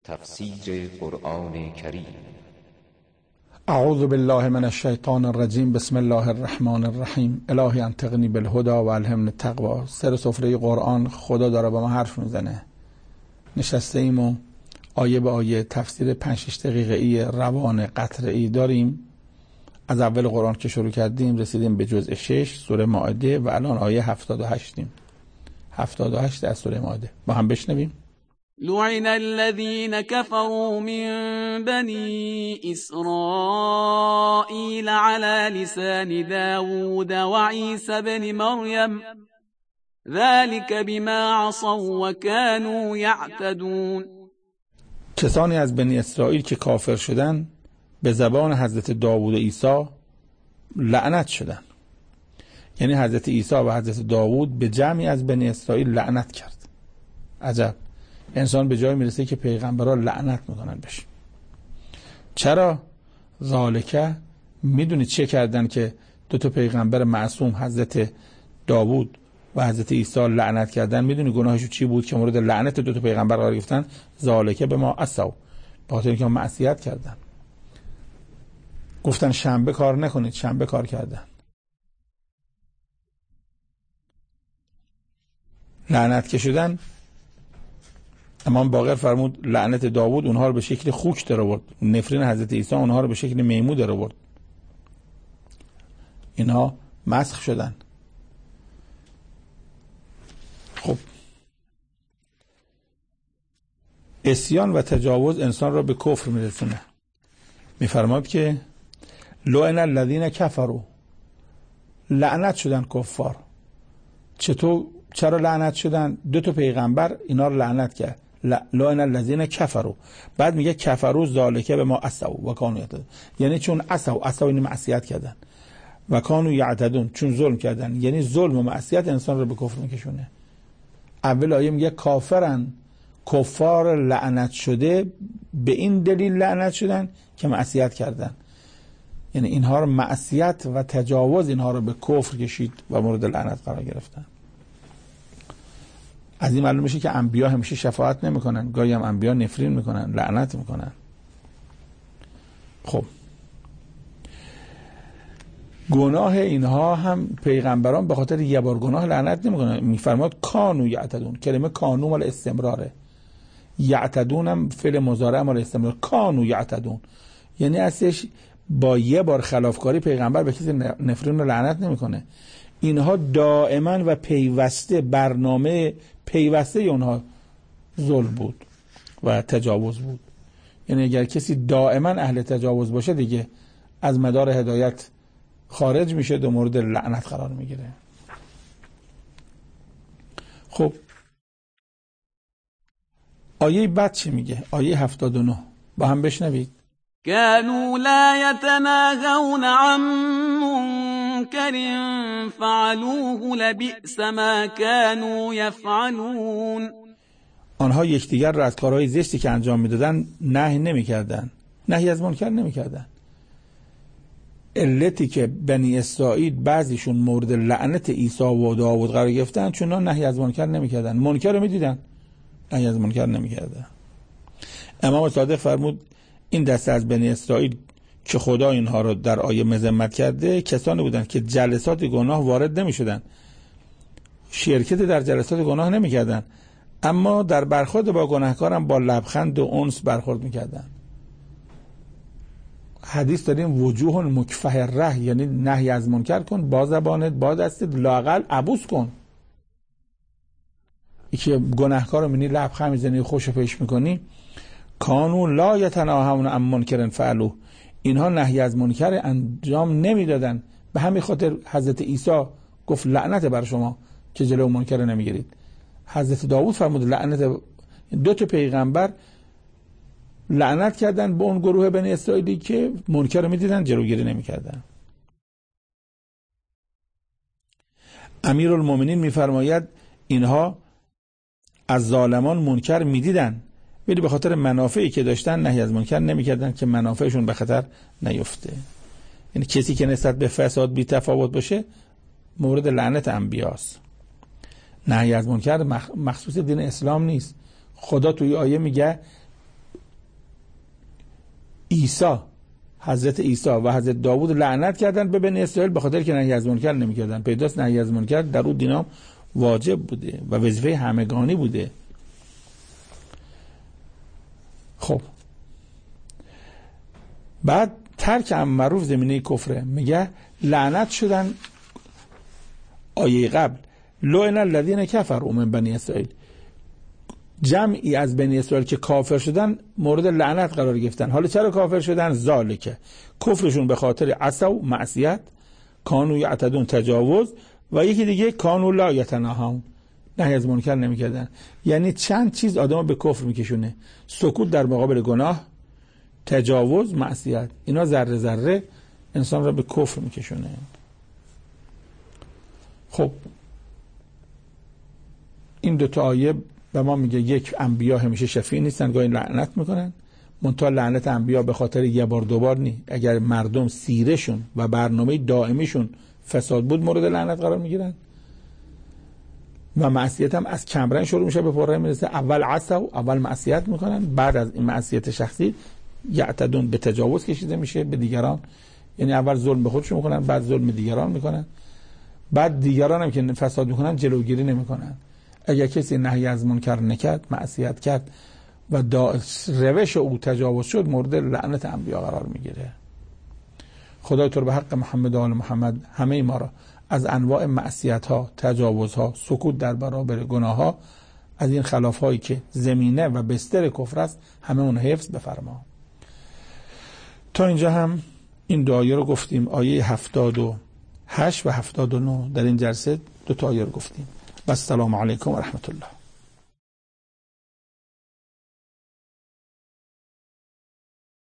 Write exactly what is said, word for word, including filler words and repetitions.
تفسیر قرآن کریم. اعوذ بالله من الشیطان الرجیم. بسم الله الرحمن الرحیم. الهی انطقنی بالهدی و الهمنی التقوی. سر سفره قرآن خدا داره با ما حرف میزنه. نشسته ایم و آیه به آیه تفسیر پنج شش دقیقه‌ای روان قطره‌ای داریم. از اول قرآن که شروع کردیم رسیدیم به جزء شش سوره مائده و الان آیه هفتاد و هشتیم. هفتاد و هشت از سوره مائده. با هم بشنویم. لعن الذين كفروا من بني إسرائيل على لسان داود وعيسى بن مريم ذلك بما عصوا وكانوا يعتدون. کسانی از بنی اسرائیل که کافر شدن به زبان حضرت داوود و عیسی لعنت شدن. یعنی حضرت عیسی و حضرت داوود به جمعی از بنی اسرائیل لعنت کرد. عجب، انسان به جای میرسه که پیغمبرها لعنت میکنن بشه. چرا؟ ذالکه، میدونید چه کردن که دو تا پیغمبر معصوم حضرت داوود و حضرت عیسی لعنت کردن؟ میدونی گناهشون چی بود که مورد لعنت دو تا پیغمبر قرار گرفتن؟ ذالکه به ما عصوا، به خاطر اینکه معصیت کردن. گفتن شنبه کار نکنید، شنبه کار کردن. لعنت که شدن، امام باقر فرمود لعنت داوود اونها رو به شکل خوک در آورد، نفرین حضرت عیسی اونها رو به شکل میمون در آورد. اینها مسخ شدن. خب عصیان و تجاوز انسان را به کفر میرسونه. میفرماد که لعن الذین کفروا، لعنت شدن کفار. چطور؟ چرا لعنت شدن؟ دو تا پیغمبر اینا رو لعنت کرد. لعن الذین کفروا، بعد میگه کفروا ذالک به ما عصوا و کانوا یعتدون. یعنی چون عصوا، عصوا یعنی معصیت کردن، و کانوا یعتدون چون ظلم کردن. یعنی ظلم و معصیت انسان رو به کفر میکشونه. اول آیه میگه کافرن، کفار لعنت شده به این دلیل لعنت شدن که معصیت کردن. یعنی اینها رو معصیت و تجاوز اینها رو به کفر کشید و مورد لعنت قرار گرفتن. از این معلوم میشه که انبیا همیشه شفاعت نمیکنن، گاهی هم انبیا نفرین میکنن، لعنت میکنن. خب گناه اینها هم پیغمبران به خاطر یه بار گناه لعنت نمیکنن. میفرماد کانوا یعتدون، کلمه کانوا مال استمراره، یعتدون هم فعل مضارع مال استمرار. کانوا یعتدون یعنی اصلش با یه بار خلافکاری پیغمبر به کسی نفرین و لعنت نمیکنه. اینها دائما و پیوسته، برنامه پیوسته اونها ظلم بود و تجاوز بود. یعنی اگر کسی دائما اهل تجاوز باشه دیگه از مدار هدایت خارج میشه، دو مورد لعنت قرار میگیره. خب آیه بعد چی میگه؟ آیه هفتاد و نه با هم بشنوید. كانوا لا يتناهون عن منكر فعلوه لبئس ما كانوا يفعلون. آنها یکدیگر را از کارهای زشتی که انجام میدادن نهی نمیکردن، نهی از منکر نمیکردن. علتی که بنی اسرائیل بعضیشون مورد لعنت عیسی و داوود قرار گرفتن چون نهی از منکر نمیکردن. منکر رو میدیدن، نهی از منکر نمیکردن. امام صادق فرمود این دسته از بنی اسرائیل که خدا اینها رو در آیه مذمت کرده کسانی بودند که جلسات گناه وارد نمی شدن، شرکت در جلسات گناه نمی کردن، اما در برخورد با گناهکارم با لبخند و انس برخورد می کردن. حدیث داریم وجوه مکفهره، یعنی نهی از منکر کن با زبانت، با دستت، لااقل عبوس کن. یکی گناهکار رو می‌بینی لبخند می‌زنی، خوشو پیش می‌کنی. کانوا لا یتناهون عن منکر فعلوه، اینها نهی از منکر انجام نمیدادن. به همین خاطر حضرت عیسی گفت لعنت بر شما که جلو منکر نمیگیرید. حضرت داوود فرمود لعنت، دو تا پیغمبر لعنت کردن به اون گروه بنی اسرائیلی که منکر میدیدن جلوگیری نمیکردن. امیرالمومنین میفرماید اینها از ظالمان منکر میدیدن ولی به خاطر منافعی که داشتن نهی از منکر نمیکردن که منافعشون به خطر نیفته. یعنی کسی که نسبت به فساد بی تفاوت باشه مورد لعنت انبیاست. نهی از منکر مخصوص دین اسلام نیست. خدا توی آیه میگه عیسی، حضرت عیسی و حضرت داوود لعنت کردن به بنی اسرائیل به خاطر که نهی از منکر نمی‌کردن. پیداست نهی از منکر در اون دینا واجب بوده و وظیفه همگانی بوده. خب بعد ترک امر معروف زمینه کفره، میگه لعنت شدن. آیه قبل لعن الذین کفروا من بنی اسرائیل، جمعی از بنی اسرائیل که کافر شدن مورد لعنت قرار گرفتن. حالا چرا کافر شدن؟ ذالکه، کفرشون به خاطر عصوا معصیت، کانوا یعتدون تجاوز، و یکی دیگه کانوا لا یتناهون، نهی از منکر نمیکردن. یعنی چند چیز آدمو به کفر میکشونه: سکوت در مقابل گناه، تجاوز، معصیت. اینا ذره ذره انسان را به کفر میکشونه. خب این دو تا آیه به ما میگه یک، انبیا همیشه شفیع نیستن، گاهی لعنت میکنن. منتها لعنت انبیا به خاطر یه بار دو بار نی، اگر مردم سیرشون و برنامه دائمیشون فساد بود مورد لعنت قرار میگیرن. و معصیت هم از کمرنگ شروع میشه به پررنگ میرسه. اول عصوا، اول معصیت میکنن، بعد از این معصیت شخصی یعتدون به تجاوز کشیده میشه به دیگران. یعنی اول ظلم به خودشون میکنن، بعد ظلم دیگران میکنن، بعد دیگران هم که فساد میکنن جلوگیری نمیکنن. اگر کسی نهی از منکر نکرد، معصیت کرد و روش او تجاوز شد، مورد لعنت انبیا قرار میگیره. خدای تو به حق محمد و آل محمد همه ما را از انواع معصیت ها، تجاوز ها، سکوت در برابر گناه ها، از این خلاف هایی که زمینه و بستر کفر است، همه اون حفظ بفرما. تا اینجا هم این دو آیه رو گفتیم. آیه هفتاد و هشت و هفتاد و نه در این جلسه دو تا آیه رو گفتیم. و السلام علیکم و رحمت الله.